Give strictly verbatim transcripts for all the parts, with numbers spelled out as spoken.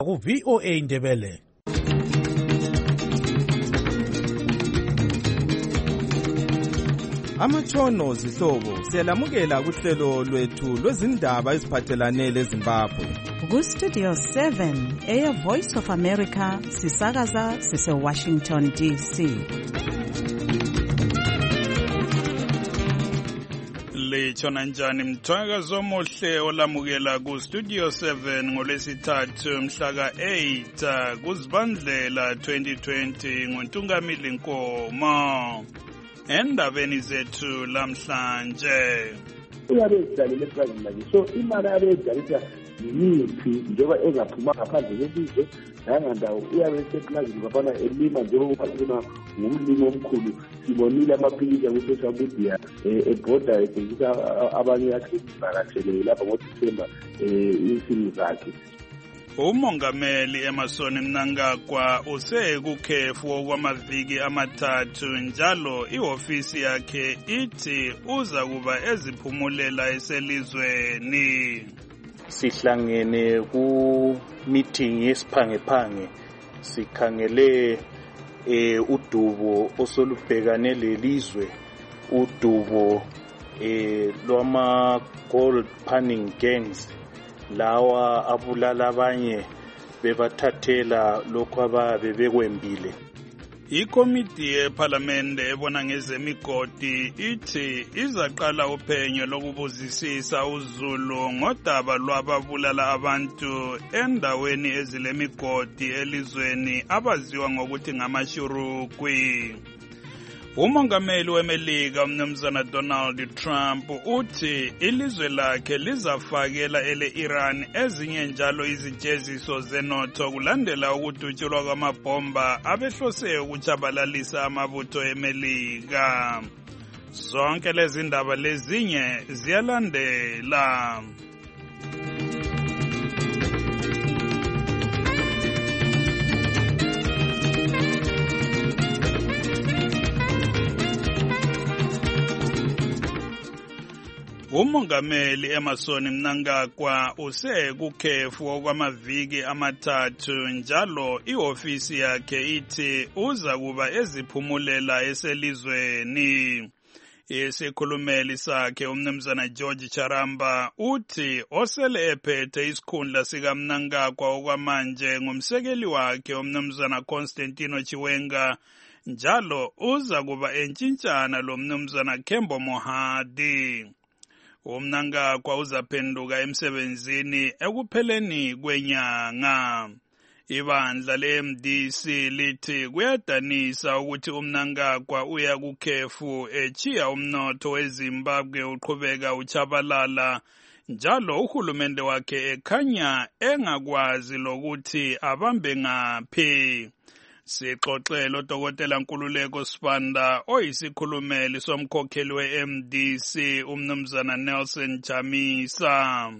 ku V O A Ndebele. Amatshono zihlobo siyalamukela kuhlelo lwethu lwezindaba eziphathelane leZimbabwe. Ku Studio seven eya Voice of America sisakaza sise Washington D C. Lechona njani mthwakazo omuhle olamukela ku Studio seven ngolwesithathu mhla ka eight kuZibandlela twenty twenty ngoNtungamili Nkomo. Endabeni zethu lamhlanje uyabe esidlalele eplazini lakhe, so imali yabe edlalisa yiphi njengoba engaphuma ngaphandle kwelizwe nangandawo uyabe eseplazini ngapana elima njengoba kuna ngumlimi omkhulu. Sibonile amaphilisi ku-social media ebhoda ebhekisa abanye akhimbakathelele lapha ngoDisemba insimi zakhe. Umongameli Emmerson Mnangagwa usekukhefu okwamaviki amathathu njalo ihofisi yakhe ithi uza kuba eziphumulela eselizweni. Sihlangene ku meeting yesiphangephange sikhangele eh udubo osolubhekane lelizwe, udubo eh lwama gold panning gangs lawa abulala abanye bebathathela lokho ababe bekwembile. Ikomiti yeParliamente ebona ngezemigodi ithi izaqala uphenyo lokubuzisisa uZulu ngodaba lwababulala abantu endaweni ezilemigodi elizweni abaziwa ngokuthi ngamashurukwi. Umongameli weMelika umnumzana Donald Trump uthi ilizwe lakhe lizafakela ele Iran ezinye njalo izijeziso zenotho kulandela ukudutshulwa kwamabhomba abehlose ukuchabalalisa amabutho eMelika. Zonke lezi ndaba lezinye ziyalandela. Umongameli Emmerson Mnangagwa usekukhefu okwamaviki amathathu njalo ihofisi yakhe ithi uza kuba eziphumulela eselizweni. Isikhulumeli sakhe umnumzana George Charamba uthi osele ephethe isikhundla sika Mnangagwa okwamanje ngumsekeli wakhe umnumzana Constantino Chiwenga njalo uza kuba entshintshana lo mnumzana Kembo Mohadi. Umnangagwa uzaphenduka emsebenzini ekupheleni kwenyanga. Ibandla le-M D C lithi kuyadanisa ukuthi uMnangagwa uya kukhefu echiya umnotho weZimbabwe uqhubeka uchabalala njalo uhulumende wakhe ekhanya engakwazi lokuthi abambe ngaphi. Sixoxele uDokotela Nkululeko Sibanda oyisikhulumeli somkhokheli we-M D C umnumzana Nelson Chamisa.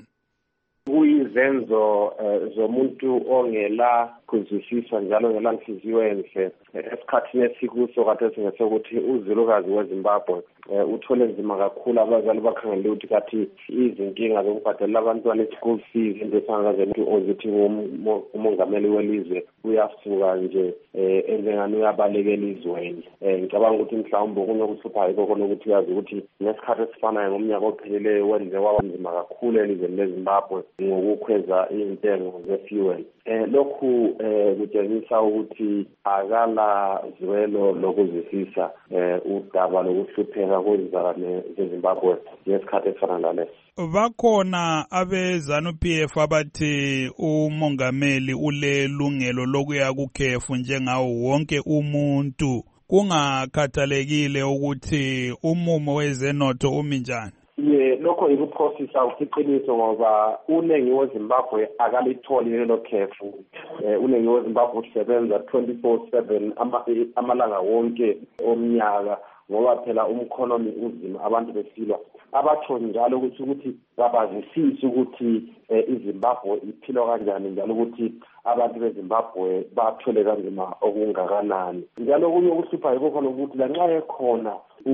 Kuyizenzo zomuntu ongela kuzwisisa njalo ngela nhliziyo enhle esikhathini esikuso kade singesokuthi uZulukazi weZimbabwe uthole nzima kakhulu abazali bakhangele ukuthi kathi izinkinga zokubhadala abantwana school fees into esangazela ukuthi umongameli welizwe uyasuka nje engengani uyabalekela izweni. Ngicabanga ukuthi mhlawumbe kunokuhlupha yikho lokuthi yazi ukuthi nesikhathi esifanayo ngomnyaka opheleleyo wenze waba nzima kakhulu elizweni leZimbabwe ngokukhweza intengo ze-fuel. Lokhu kutshengisa ukuthi akala zwelo lokuzwisisa udaba lokuhlupheka kwezizalwane zeZimbabwe ngesikhathi esifana naleso. Bakhona abezanu P F abathi umongameli ulelungelo lokuya kukhefu njengawo wonke umuntu kungakhathalekile ukuthi umumo wezenotho umi njani. Ye lokho ikuprocessa uqiqiniso ngoba unengi weZimbabwe akalitholi lelo khefu. Unengi weZimbabwe usebenza twenty-four seven amalanga wonke omnyaka ngoba phela umkhonomi uzima abantu besilwa. Abatho njalo ukuthi ukuthi babazisise ukuthi iZimbabwe iphilwa kanjani njalo ukuthi abantu beZimbabwe bathole kanzima okungakanani. Njalo kunye ukuhlupha yikho khona ukuthi lanxa ekhona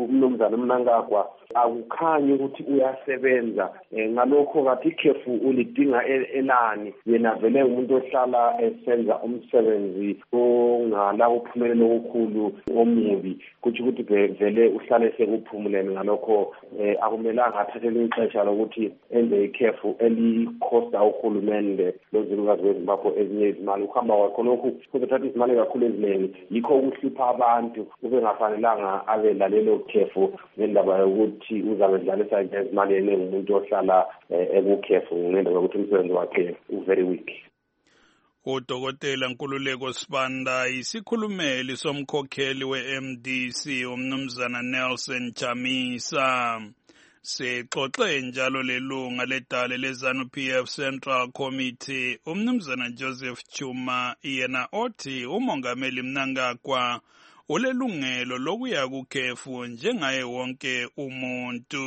umnumzana Mnangagwa akukhanyi ukuthi uyasebenza ngalokho kathi ikhefu ulidinga elani yena vele umuntu ohlala esenza umsebenzi ongala uphumelelo okukhulu omubi kuthi ukuthi vele uhlale sekuphumulene ngalokho akumelanga athathele ixesha lokuthi enze ikhefu elikhosta uhulumende lozilukazi weZimbabwe ezinye izimali ukuhamba kwakho lokhu kuzothatha izimali kakhulu eziningi yikho ukuhlupha abantu ube ngafanelanga abe lalelo khefu ngendaba yokuthi uzabe dlalisa izimali eningi umuntu ohlala ekukhefu ngendaba yokuthi umsebenzi wakhe u-very weak. Udokotela Nkululeko Sibanda isikhulumeli somkhokheli we-M D C umnumzana Nelson Chamisa. Sixoxe njalo lelunga ledale leZANU P F Central Committee umnumzana Joseph Chuma yena othi umongameli Mnangagwa ulelungelo lokuya kukhefu njengaye wonke umuntu.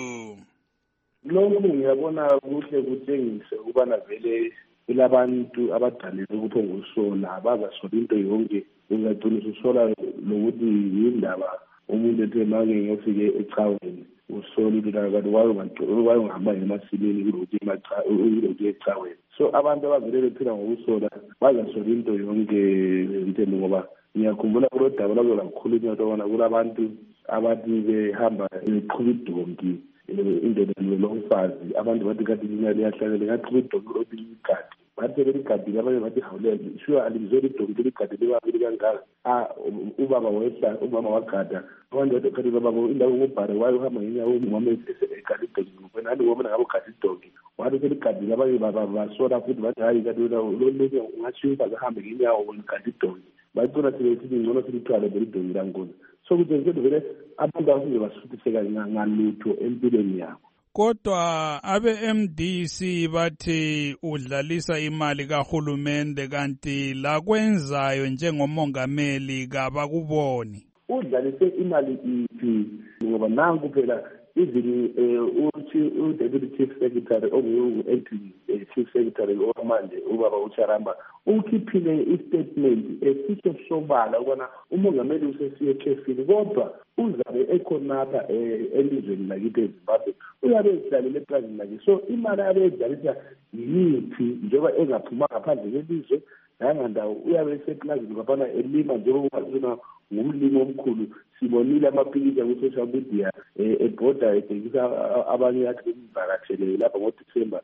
Lokhu ngiyabona kuhle kutshengise ukubana vele ilabantu abadalile ukuthi ongusola bazasola into yonke ungagcina usola lokuthi yindaba umuntu ethe make ngiyofike ecaweni usola into kanti waye ungahamba emasileni kulokuthi kulokuthi ecaweni. So abantu abavele bephila ngokusola bazasola into yonke into ngoba ngiyakhumbula kulo daba labo lakhulunywa tobana kulabantu abathi behamba beqhuba idonki indoda lomfazi abantu bathi kanti imali yahlangene ngaqhuba idonki lokuligadi bathi leligadi abanye bathi hawulele sure alizole idonki leligadi libabili kangaka ah ubaba wehla umama wagada abantu bathi kanti baba indawo ngobhare wayo uhamba ngenyawo umama esekade idonki wena ali wona ngabo gadi idonki wathi leligadi abanye baba basola futhi bathi hayi kanti lo lo ungashiya bahambe ngenyawo ngegadi idonki bayithola ukuthi ngcono silithwala belidonki langona. So kuthi vele abantu abasuke basuthiseka ngalutho empilweni yabo. Kodwa abe-M D C bathi udlalisa imali kahulumende kanti la kwenzayo njengomongameli kabakuboni. Udlalise imali iphi ngoba nangu phela even uthi u-Deputy Chief Secretary ongu-acting Chief Secretary omanje ubaba uCharamba ukhiphile i-statement esisho sobala ukubana umongameli usesiye ekhefini kodwa uzabe ekhonapha elizweni lakithi eZimbabwe uyabe edlalele eplazini lakhe. So imali abe edlalisa yiphi njengoba engaphuma ngaphandle kwelizwe nangandawo uyabe eseplazini ngapana elima njengoba ngumlimi omkhulu sibonile amapikitsha ku-social media ebhoda edekisa abanye akhe bemvakashele lapha ngoDisemba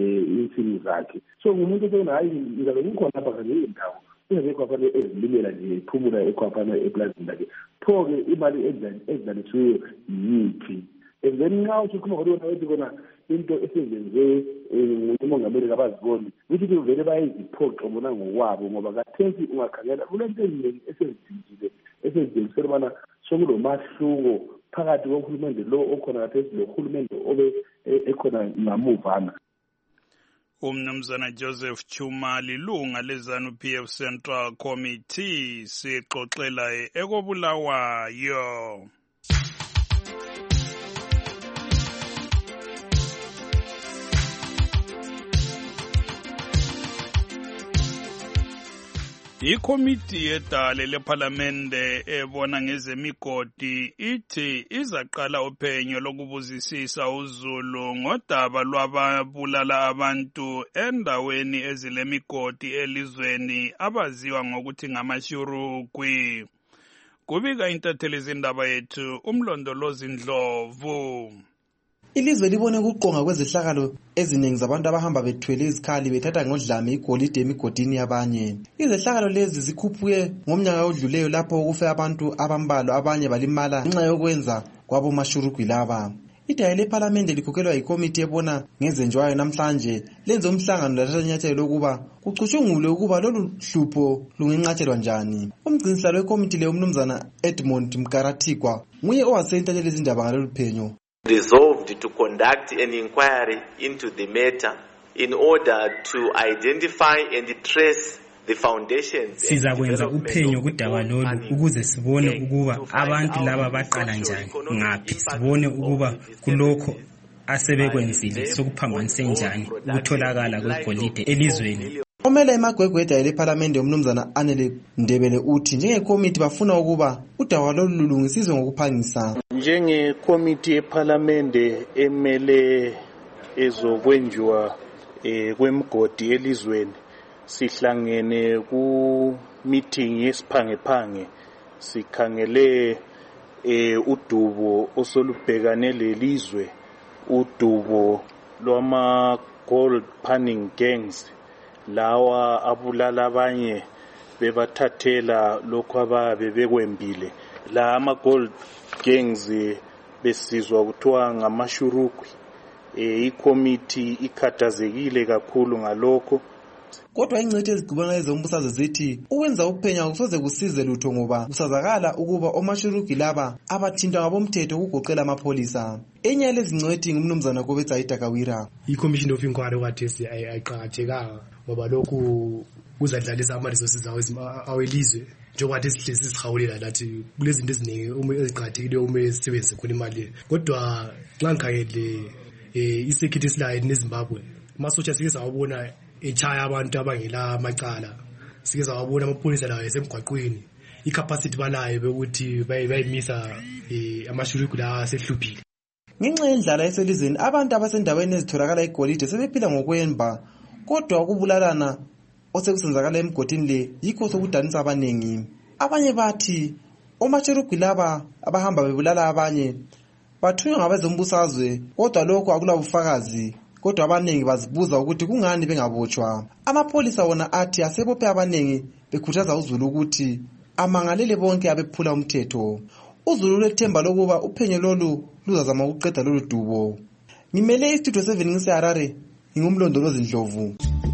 insimi zakhe. So ngumuntu osona hayi ngizabe ngikhona lapha kanje indawo uyabe kwafanele ezilimela nje iphumula ekhwaphana eplazini lakhe pho-ke imali edlalisiweyo yiphi. And then nxa usukhuluma ngolona wethi kona into esezenze umongameli kabaziboni ukuthi vele bayiziphoqe bona ngokwabo ngoba kathesi ungakhangela kulento eziningi esezidingile esezidingisela ubana sokulomahluko phakathi kohulumende lo okhona kathesi lohulumende obe ekhona ngamuvana. Umnumzana Joseph Chuma lilunga leZANU P F Central Committee sixoxela ekobulawayo. Ikomiti yedale lephalamende ebona ngezemigodi ithi izaqala uphenyo lokubuzisisa uZulu ngodaba lwababulala abantu endaweni ezilemigodi elizweni abaziwa ngokuthi ngamashurukwi. Kubika intatheli izindaba yethu umlondolozi Ndlovu. Ilizwe libone ukuqonga kwezehlakalo eziningi zabantu abahamba bethwele izikhali bethatha ngodlame igolide emigodini yabanye. Izehlakalo lezi zikhuphuke ngomnyaka odluleyo lapho kufe abantu abambalwa abanye balimala ngenxa yokwenza kwabo mashurugwi laba. Idale lePhalamende likhokhelwa yikomiti ebona ngezenjwayo namhlanje lenze umhlangano lathatha inyathelo lokuba kucutshungulwe ukuba lolu hlupho lungenqatshelwa njani. Umgcinisihlalo wekomiti le umnumzana Edmond Mkaratikwa nguye owasentatshela izindaba ngalolu phenyo. Resolved to conduct an inquiry into the matter in order to identify and trace the foundations. Sizakwenza uphenyo kudaba lolu ukuze sibone ukuba abantu laba baqala njani ngaphi, sibone ukuba kulokho asebekwenzile sokuphambanise njani ukutholakala kwegolide elizweni. omele emagwegweda elephalamende umnumzana Anele Ndebele uthi njengekomiti bafuna ukuba udaba lolu lulungisizwe ngokuphangisa. Njengekomiti ephalamende emele ezokwenziwa eh, kwemigodi elizweni sihlangene ku meeting yesiphangephange sikhangele eh, udubo osolubhekane lelizwe udubo lwama gold panning gangs lawa abulala abanye bebathathela lokho ababe bekwembile. La ama gold gangs besizwa kuthiwa ngamashurukwi. E, ikomiti ikhathazekile kakhulu ngalokho. Kodwa ingcithe ezigubana ezombusazwe zithi ukwenza ukuphenya kusoze kusize lutho ngoba kusazakala ukuba omashuruki laba abathintwa ngabomthetho ukugoqela amapholisa. Enye yalezi ngcwethi ngumnumzana Kobetsa Itakawira. I-Commission of Inquiry kathesi ayiqhakathekanga ngoba lokhu kuzadlalisa ama-resources awelizwe njengoba sihlezi sihawulela lathi kulezinto eziningi uma eziqhakathekileyo uma sisebenzise khona imali. Kodwa xa ngikhangele i-security esilayo neZimbabwe amasotsha sike sawabona echaya abantu abangela amacala, sike sawabona amapholisa lawo esemgwaqweni i-capacity balayo bekuthi bayimisa amashuriki la asehluphile. Ngenxa yendlala eselizweni abantu abasendaweni ezitholakala igolide sebephila ngokwemba, kodwa ukubulalana osekusenzakala emgodini le yikho sokudanisa abaningi. Abanye bathi omashuriki laba abahamba bebulala abanye bathunywa ngabezombusazwe, kodwa lokho akulabufakazi. Kodwa abaningi bazibuza ukuthi kungani bengabotshwa. Amapholisa wona athi asebophe abaningi bekhuthaza uZulu ukuthi amangalele bonke abephula umthetho. uZulu lethemba lokuba uphenyo lolu luzazama ukuqeda lolu dubo. Ngimele istudio seven ngiseHarare, ngingumlondolozi Ndlovu.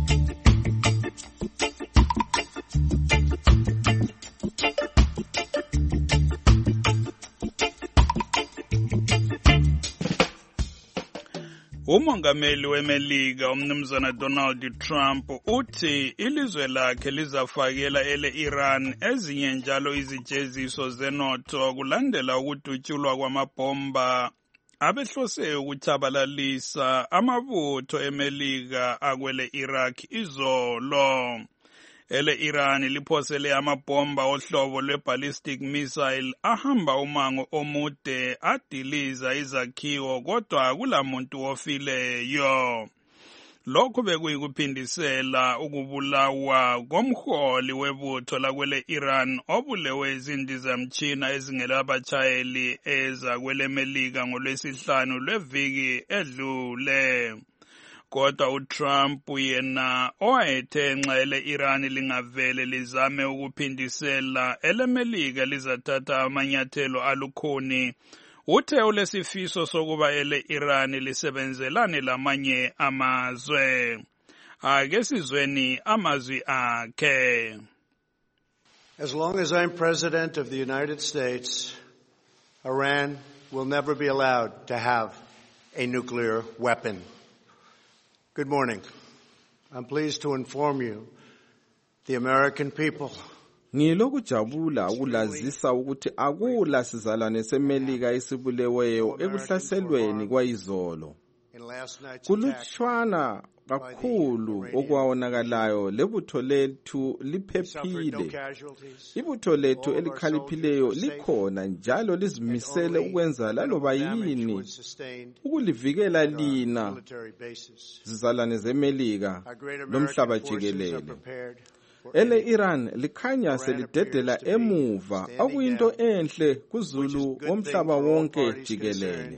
Umongameli weMelika umnumzana Donald Trump uthi ilizwe lakhe lizafakela ele Iran ezinye njalo izijeziso zenotho kulandela ukudutshulwa kwamabhomba abehlose ukuthabalalisa amabutho eMelika akwele Iraq izolo. Ele Iran liphosele amabhomba ohlobo lwe-ballistic missile ahamba umango omude adiliza izakhiwo kodwa kulamuntu ofileyo. Lokhu bekuyikuphindisela ukubulawa komholi webutho lakwele Iran obulewe izindizamtshina ezingela abatshayeli ezakwele Melika ngolwesihlanu lweviki edlule. Kodwa uTrump yena owayethe nxa ele Iran lingavele lizame ukuphindisela ele Melika lizathatha amanyathelo alukhuni, uthe ulesifiso sokuba ele Iran lisebenzelane lamanye amazwe. Ake sizweni amazwi akhe. As long as I'm President of the United States, Iran will never be allowed to have a nuclear weapon. Good morning. I'm pleased to inform you, the American people. Ngilokujabula ukulazisa ukuthi akula sizalwane seMelika esibuleweyo ekuhlaselweni kwayizolo. Kulutshwana kakhulu okwawonakalayo lebutho lethu liphephile. Ibutho lethu elikhaliphileyo likhona njalo lizimisele ukwenza laloba yini ukulivikela lina zizalwane zeMelika lomhlaba jikelele. Ele Iran likhanya selidedela emuva okuyinto enhle kuZulu womhlaba wonke jikelele.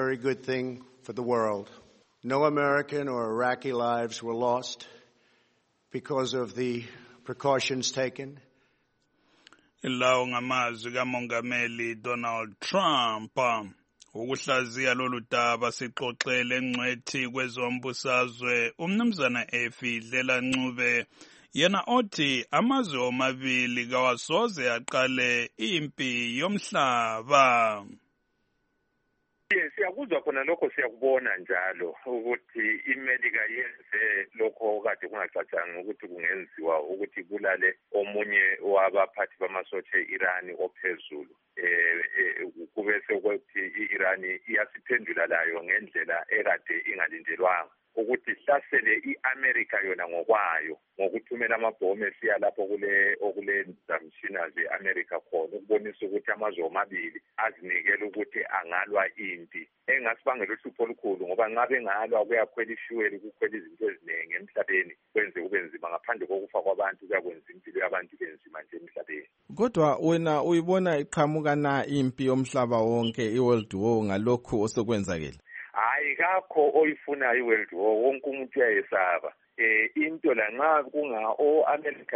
No American or Iraqi lives were lost because of the precautions taken. Ilawo ngamazwi kaMongameli Donald Trump. Ukuhlaziya lolu daba sixoxele engcwethi kwezombusazwe umnumzana Efidlela Ncube yena othi amazwe omabili kawasoze aqale impi yomhlaba. Siyakuzwa khona lokho siyakubona njalo ukuthi iMelika yenze lokho kade kungacacanga ukuthi kungenziwa ukuthi kulale omunye wabaphathi bamasotsha e-Iran ophezulu eh kube sokuthi i-Iran iyasiphendula layo ngendlela ekade ingalindelwanga ukuthi sihlasele i-America yona ngokwayo ngokuthumela amabhomu esiya lapho kule okule zamshina ze-America khona ukubonisa ukuthi amazwe omabili azinikele ukuthi angalwa impi engasibangela uhlupho olukhulu ngoba nxa bengalwa kuyakhwela ishuweli kukhwela izinto eziningi emhlabeni kwenze kube nzima ngaphandle kokufa kwabantu kuyakwenza impilo yabantu benzima nje emhlabeni. Kodwa wena uyibona iqhamuka na impi yomhlaba wonke i-World War ngalokhu osokwenzakele? Hayi kakho oyifunayo i-World War, wonke umuntu uyayesaba. Eh into la nxa kunga o-America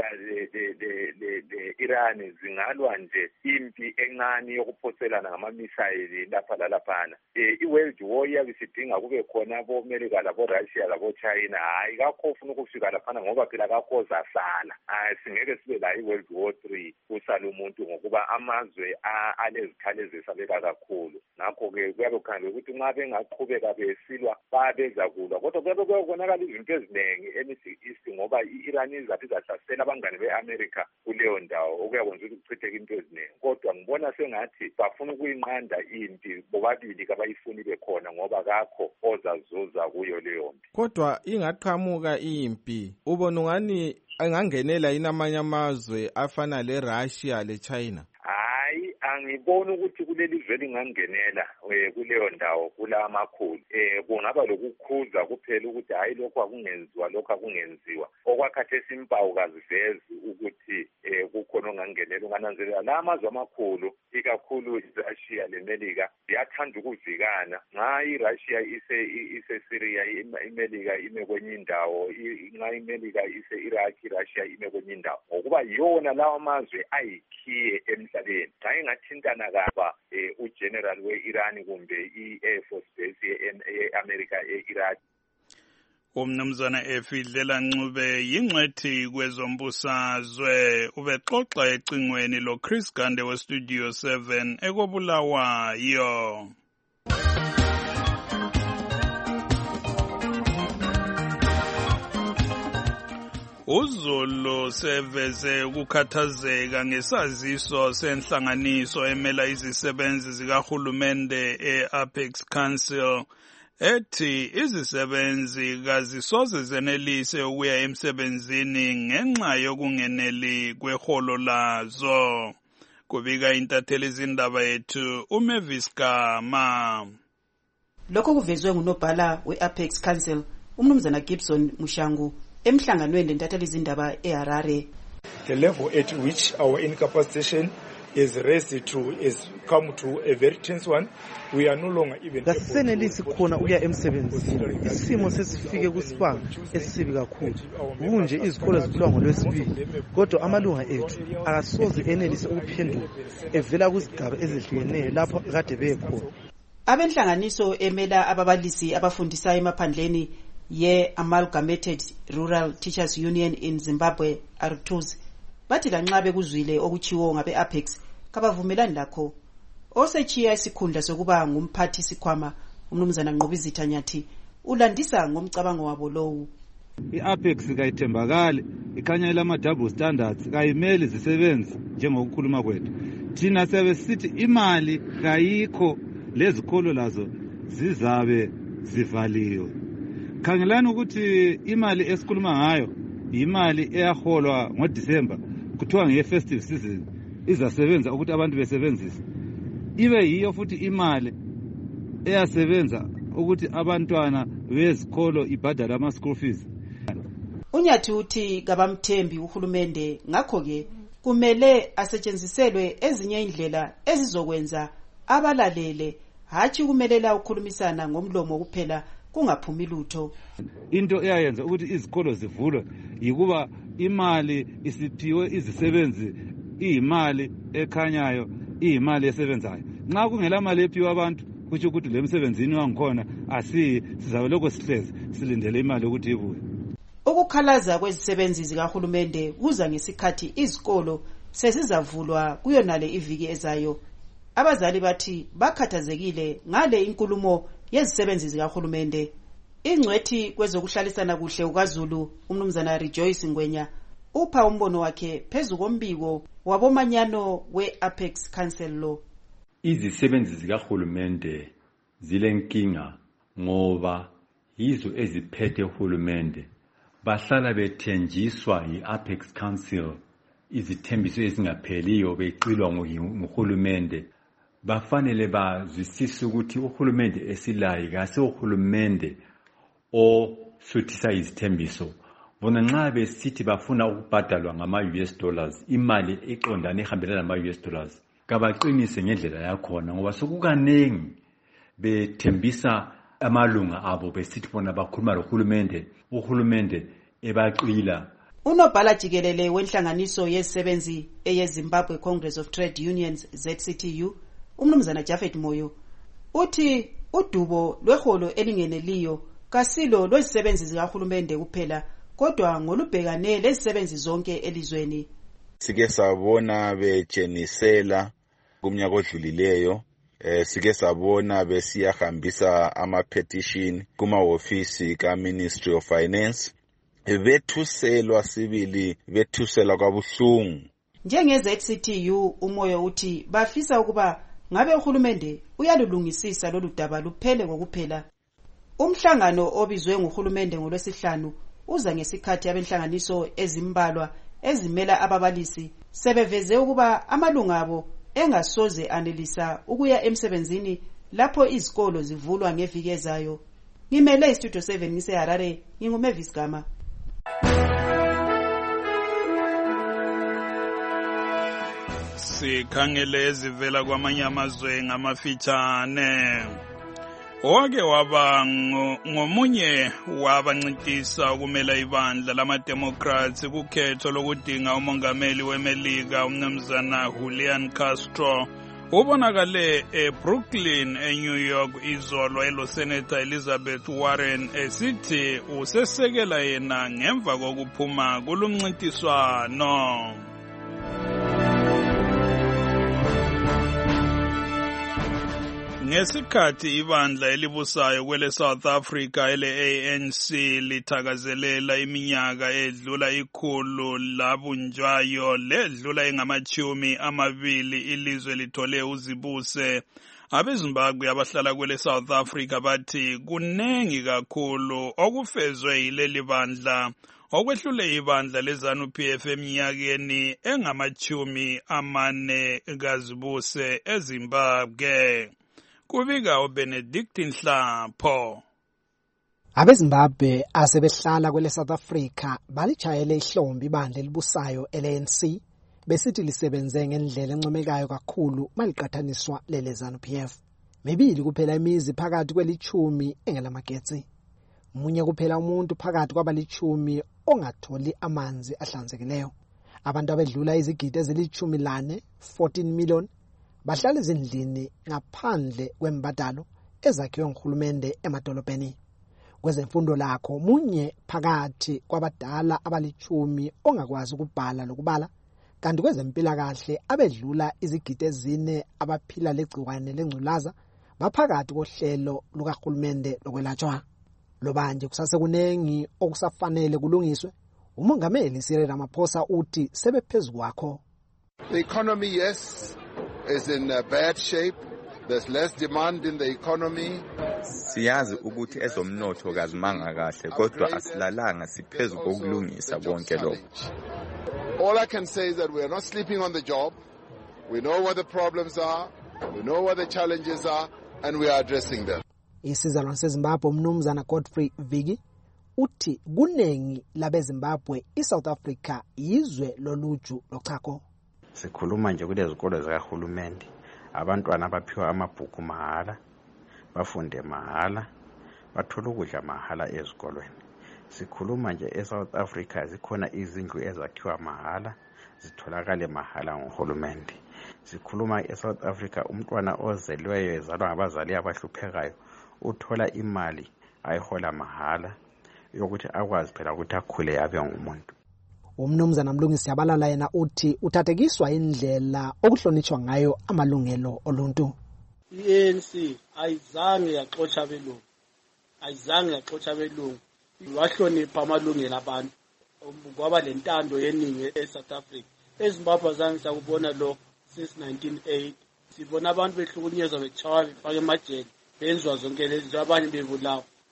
le-Iran zingalwa nje impi encane yokuphoselana ngama-misayili lapha lalaphana. Eh i-World War iyabe sidinga kube khona abo-America labo-Russia labo-China. Hayi kakho ofuna ukufika laphana ngoba phela kakho zasala. Hayi singeke sibe la i-World War three usala umuntu ngokuba amazwe alezikhali ezesabeka kakhulu. Ngakho-ke kuyabe kukhangelwe ukuthi nxa bengaqhubeka besilwa babeza kulwa kodwa kuyabe kuyabonakala izinto eziningi eMiddle East ngoba i-Iran izathi izahlasela abangane be-America kuleyo ndawo okuyakwenza ukuthi kuchitheke into eziningi kodwa ngibona sengathi bafuna ukuyinqanda impi bobabili kabayifuni bekhona ngoba kakho ozazuza kuyo leyo mpi. Kodwa ingaqhamuka impi ubona ungani angangenela yini amanye amazwe afana le-Russia le-China? Hayi angiboni ukuthi kuleli zwe lingangenela kuleyo ndawo kula amakhulu. Eh kungaba lokukhuza kuphela ukuthi hayi lokho akungenziwa lokho akungenziwa. Okwakhathesi impawu kazivezi ukuthi eh kukhona ongangenela ungananzelela la amazwe amakhulu ikakhulu iRussia leMelika ziyathanda ukuvikana. Nxa iRussia ise ise Syria iMelika ime kwenye indawo nxa iMelika ise Iraq iRussia ime kwenye indawo ngokuba yona lawa amazwe ayikhiye emhlabeni. Xa ingathintana kaba ugeneral we-Iran kumbe i-Air Force Base ye-America e-Iraq. Umnumzana Efidlela Ncube yingcwethi kwezombusazwe ubexoxa ecingweni lo Chris Gande we Studio seven ekobulawayo. uZulu seveze ukukhathazeka ngesaziso senhlanganiso emela izisebenzi zikahulumende e-Apex Council ethi izisebenzi kazisoze zenelise ukuya emsebenzini ngenxa yokungeneli kweholo lazo. Kubika intatheli izindaba yethu uMavis Gama. Lokho kuvezwe ngunobhala we-Apex Council umnumzana Gibson Mushangu emhlanganweni lentatheli izindaba eHarare. The level at which our incapacitation is raised to is come to a very tense one. We are no longer even kasisenelisi khona ukuya emsebenzini. Isimo sesifike kusibanga esisibi kakhulu. Kunje izikolo zivulwa ngolwesibili kodwa amalunga ethu akasoze enelise ukuphendula evela kuzigaba ezihlukeneyo lapho kade bekhona. Abenhlanganiso emela ababalisi abafundisa emaphandleni ye-Amalgamated Rural Teachers Union in Zimbabwe A R T U Z bathi lanxabe kuzwile okuchiwo ngabe-Apex kabavumelani lakho. Osechiya isikhundla sokuba ngumphathi sikhwama umnumzana Nqobizitha Nyathi ulandisa ngomcabango wabo lowu. I-Apex kayithembakali ikhanyela ama-double standards kayimeli zisebenzi njengokukhuluma kwethu. Thina siyabe sithi imali kayikho lezikolo lazo zizabe zivaliwe. Khangelani ukuthi imali esikhuluma ngayo imali eyaholwa ngoDisemba kuthiwa nge-festive season izasebenza ukuthi abantu besebenzise. Ibe yiyo futhi imali eyasebenza ukuthi abantwana bezikolo ibhadala ama-school fees. Unyathi uthi kabamthembi uhulumende ngakho-ke kumele asetshenziselwe ezinye indlela ezizokwenza abalalele hatshi kumelela ukukhulumisana ngomlomo kuphela kungaphumi lutho. Into eyayenza ukuthi izikolo zivulwe yikuba imali isiphiwe izisebenzi iyimali ekhanyayo iyimali esebenzayo. Nxa kungela mali ephiwa abantu kusho ukuthi le msebenzini wangikhona asi sizabe lokho sihlezi silindele imali ukuthi ibuye. Ukukhalaza kwezisebenzi zikahulumende kuza ngesikhathi izikolo sezizavulwa kuyonale iviki ezayo. Abazali bathi bakhathazekile ngale inkulumo yezisebenzi zikahulumende. Ingcwethi kwezokuhlalisana kuhle uKwaZulu umnumzana Rejoice Ngwenya upha umbono wakhe phezu kombiko wabomanyano we-Apex Council lo. Izisebenzi zikahulumende zilenkinga ngoba yizo eziphethe uhulumende bahlala bethenjiswa yi-Apex Council izithembiso ezingapheliyo becilwa nguhulumende. Bafanele bazwisise ukuthi uhulumende esilayo kase uhulumende osuthisa izithembiso. Bona nxa besithi bafuna ukubhadalwa ngama-U S dollars, imali eqondane ehambelana nama-U S dollars, kabaqinise ngendlela yakhona ngoba sokukanengi bethembisa amalunga abo besithi bona bakhuluma lohulumende, uhulumende ebaqila. Unobhala jikelele wenhlanganiso yezisebenzi eyeZimbabwe Congress of Trade Unions Z C T U, umnumzana Japhet Moyo, uthi udubo lweholo elingeneliyo kasilo lwezisebenzi zikahulumende kuphela kodwa ngolubhekane lezisebenzi zonke elizweni. Sike sabona bejenisela kumnyaka odlulileyo, eh sike sabona besiyahambisa ama petition kuma office ka Ministry of Finance, bethuselwa sibili bethusela kwabuhlungu. Njenge Z C T U umoyo uthi bafisa ukuba ngabe uhulumende uyalulungisisa lolu daba luphele kokuphela. Umhlangano obizwe nguhulumende ngolwesihlanu uza ngesikhathi abenhlanganiso ezimbalwa ezimela ababalisi sebeveze ukuba amalunga abo engasoze anelisa ukuya emsebenzini lapho izikolo zivulwa ngeviki ezayo. Ngimele iStudio seven ngise Harare, nginguMavis Gama. Sikhangele ezivela kwamanye amazwe ngamafitshane. Owake waba ngomunye wabancintisa ukumela ibandla lama-Democrats kukhetho lokudinga umongameli weMelika umnumzana Julian Castro ubonakale eBrooklyn eNew York izolo eloSenator Elizabeth Warren esithi usesekela yena ngemva kokuphuma kulumncintiswano. Ngesikhathi ibandla elibusayo kwele South Africa ele A N C lithakazelela iminyaka edlula ikhulu labunjwayo ledlula engamachumi amabili ilizwe lithole uzibuse, abeZimbabwe abahlala kwele South Africa bathi kunengi kakhulu okufezwe yileli bandla okwehlule ibandla leZANU P F eminyakeni engamachumi amane kazibuse eZimbabwe. Kubika uBenedict Nhlapho. AbeZimbabwe asebehlala kwele South Africa balitshayele ihlombe ibandla elibusayo L A N C besithi lisebenze ngendlela encomekayo kakhulu maliqathaniswa lele ZANU P F. Mibili kuphela imizi phakathi kwelichumi engelamagetsi. Munye kuphela umuntu phakathi kwabalichumi ongatholi amanzi ahlanzekileyo. Abantu abedlula izigidi ezilichumi lane, fourteen million, bahlala ezindlini ngaphandle kwembadalo ezakhiwe nguhulumende emadolobheni. Kwezemfundo lakho munye phakathi kwabadala abalichumi ongakwazi ukubhala lokubala, kanti kwezempilakahle abedlula izigidi ezine abaphila legciwane lengculaza baphakathi kohlelo lukahulumende lokwelatshwa. Lobanje kusase kunengi okusafanele kulungiswe. Umongameli Cyril Ramaphosa uthi sebephezulu kwakho. The economy, yes, is in uh, bad shape. There's less demand in the economy. Siyazi ukuthi ezomnotho kazimanga kahle kodwa asilalanga siphezulu kokulungisa konke lokho. All I can say is that we are not sleeping on the job. We know what the problems are, we know what the challenges are, and we are addressing them. Isizalwane seZimbabwe umnumzana Godfrey Vigi uthi kunengi labeZimbabwe iSouth Africa izwe loluju lochako. Sikhuluma nje kulezikolo zikahulumende, abantwana abaphiwa amabhuku mahala, bafunde mahala, bathola ukudla mahala ezikolweni. Sikhuluma nje eSouth Africa zikhona izindlu ezakhiwa mahala, zitholakale mahala nguhulumende. Sikhuluma eSouth Africa umntwana ozelweyo ezalwa ngabazali abahluphekayo uthola imali ayihola mahala yokuthi akwazi phela ukuthi akhule abe ngumuntu. Umnumzana Mlungisi Yabalala yena uthi uthathekiswa indlela okuhlonitshwa ngayo amalungelo oluntu. I-A N C ayizange yaxotsha abelungu, ayizange yaxotsha abelungu, wahlonipha amalungelo abantu. Kwaba lentando yeningi eSouth Africa. eZimbabwe azange sakubona lo since nineteen eighty. Sibona abantu behlukunyezwa bechawa befake emajele benzwa zonke lezi zinto, abanye bebulawa.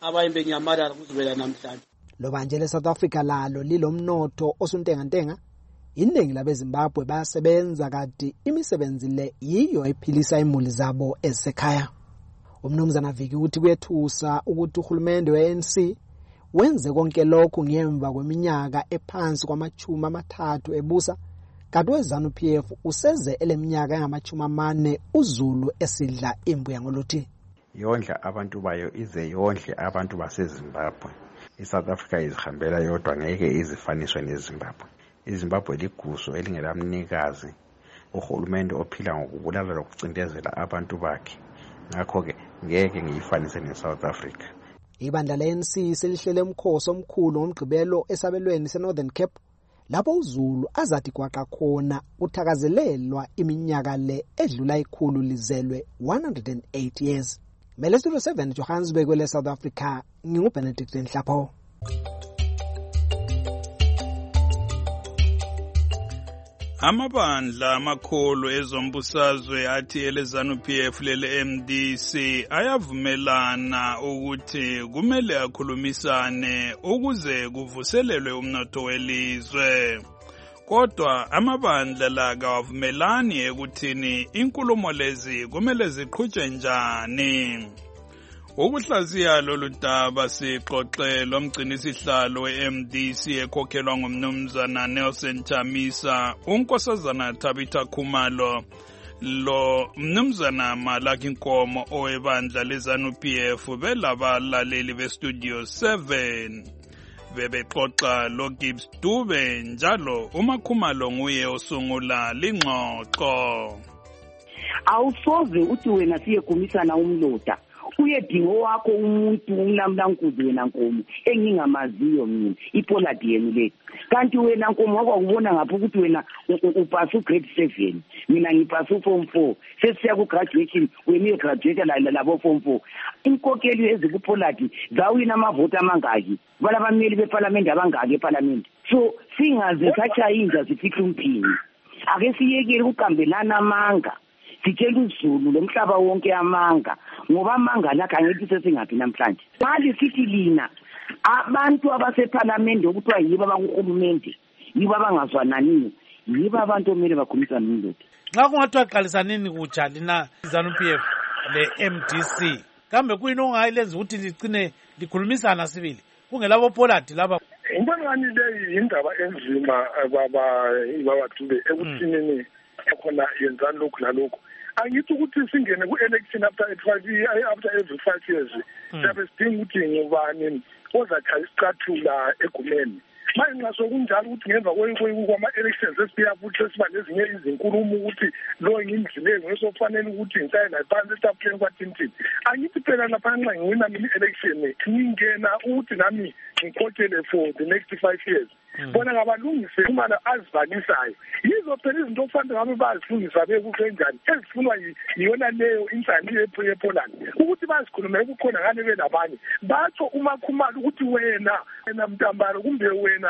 abayimbe nyamarara kuzobela namhlanje. Loba nje leSouth Africa lalo lilomnotho osuntengantenga, iningi labeZimbabwe bayasebenza kade imisebenzi le yiyo ephilisa imuli zabo esekhaya. Umnumzana Viki uthi kuyethusa ukuthi uhulumende we-A N C wenze konke lokho ngemva kweminyaka ephansi kwamachuma amathathu ebusa, kanti we-ZANU-P F useze eleminyaka engamachuma amane uZulu esidla imbuya ngoluthi. Yondla abantu bayo ize yondle abantu baseZimbabwe. iSouth Africa izihambela yodwa ngeke izifaniswe neZimbabwe. iZimbabwe liguso elingelamnikazi, uhulumende ophila ngokubulala lokucindezela abantu bakhe. Ngakho ke ngeke ngiyifanise neSouth Africa. Ibandla le-A N C selihlele umkhosi omkhulu ngomgqibelo esabelweni seNorthern Cape, lapho uZulu azathi kwaqa khona uthakazelelwa iminyaka le edlula ikhulu lizelwe one hundred eight years. Mele Studio seven Johannesburg le South Africa, nginguBenedict Nhlapho. Amabandla amakhulu ezombusazwe athi eleZANU-P F lele M D C ayavumelana ukuthi kumele akhulumisane ukuze kuvuselelwe umnotho welizwe. Kodwa amabandla la kawavumelani ekuthini inkulumo lezi kumele ziqhutshwe njani. Ukuhlaziya lolu daba sixoxe lomgcinisihlalo we-M D C ekhokhelwa ngumnumzana Nelson Chamisa, unkosazana Tabitha Khumalo, lo mnumzana Malaki Nkomo owebandla leZANU-P F belabalaleli beStudio seven. Bebexoxa lo Gibbs Dube njalo uMakhumalo nguye osungula lingxoxo. Awusoze uthi wena siyegumisana umloda. Uyedingo wakho umuntu umlamlankuzi wena Nkomo engingamaziyo mina iPoladi yenu le. Kanti wena Nkomo wakubona ngapha ukuthi wena upasa ugrade seven, mina ngipasa uform four. Sesiya ku graduation wena ugraduate la labo form four. Inkokeli ezikuPoladi zawina amavoti amangaki? Balabameli beParliament abangaki eParliament? So singaze sachayinja sifihle umphini. Ake siyekele ukukambelana amanga. Sitshela uZulu lomhlaba wonke amanga ngoba amanga la kangithi sesingaphi namhlanje. Mali sithi lina abantu abaseParliament okuthiwa yibo abakuhulumende yibo abangazwanani yibo abantu omele bakhumisana nomnotho. Xa kungathiwa qalisanini kutsha lina ZANU-P F le M D C kambe kuyini ongayilenza ukuthi ligcine likhulumisana sibili kungelabo Poladi laba? Ngibona le indaba enzima baba ibabathube ekuthinini khona yenzani lokhu nalokho. Angithi ukuthi singene ku-election after five after every five years sabe sidinga ukuthi ngubani ozathi isicathula egumeni. Manje nxa sokunjalo ukuthi ngemva kwama-elections esibuya futhi sesiba nezinye izinkulumo ukuthi lo ngimdlile ngesofanele ukuthi ngisaye naphansi esitafuleni kwathintini. Angithi phela lapha nxa ngiwina mina i-election ngingena ukuthi nami ngikhokhele for the next five years. Bona ngabalungise imali azivalisayo. Yizo phela izinto okufanele ngabe bazifundisa bekukenjani ezifunwa yiyona leyo insani yePolandi ukuthi bazikhulume ukukhona ngane belabanye. Batho uMakhumalo ukuthi wena wena Mtambaro kumbe wena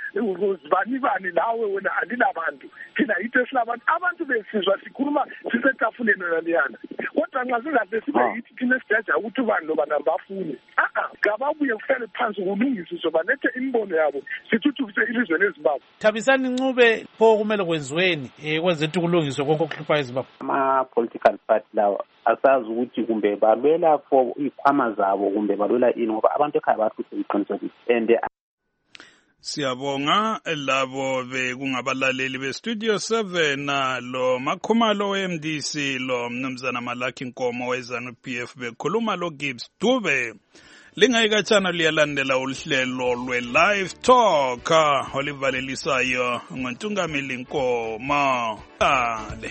uzibani bani lawe wena alilabantu. Thina yithi silabantu abantu besizwa sikhuluma sisetafuleni naliyana. Kodwa nxa singabe sibe yithi thina sijaja ukuthi ubani loba nambafune. Ah ah ngababuye kufanele phansi kulungiswe balethe imbono yabo sithi ilizwe leZimbabwe. Thabisani Ncube pho kumele kwenziweni eh kwenze ukuthi kulungiswe konke okuhlupha eZimbabwe. Ama political party lawa asazi ukuthi kumbe balwela for ikhwama zabo kumbe balwela ini ngoba abantu ekhaya bathi iqinisekise and Siyabonga labo bekungabalaleli beStudio seven lo Makhumalo we-M D C lo mnumzana Malaki Nkomo weZANU-P F bekhuluma lo Gibbs Dube. Lingayikatshana liyalandela uhlelo lwe-Live Talk olivalelisayo ngoNtungamili Nkomo. Ale.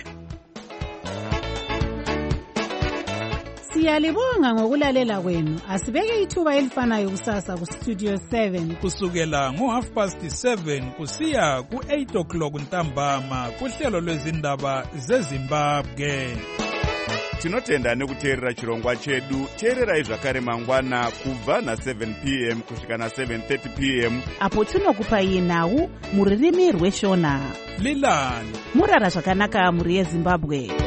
Siyalibonga ngokulalela kwenu. Asibeke ithuba elifanayo kusasa kuStudio seven kusukela ngo half past seven kusiya ku eight o'clock ntambama kuhlelo lwezindaba zeZimbabwe. Tinotenda nekuteerera chirongwa chedu. Teererai zvakare mangwana kubva na seven p m kusvika na seven thirty p m apo tinokupai nhau muririmi rweshona. Lilani murara zvakanaka muri yeZimbabwe.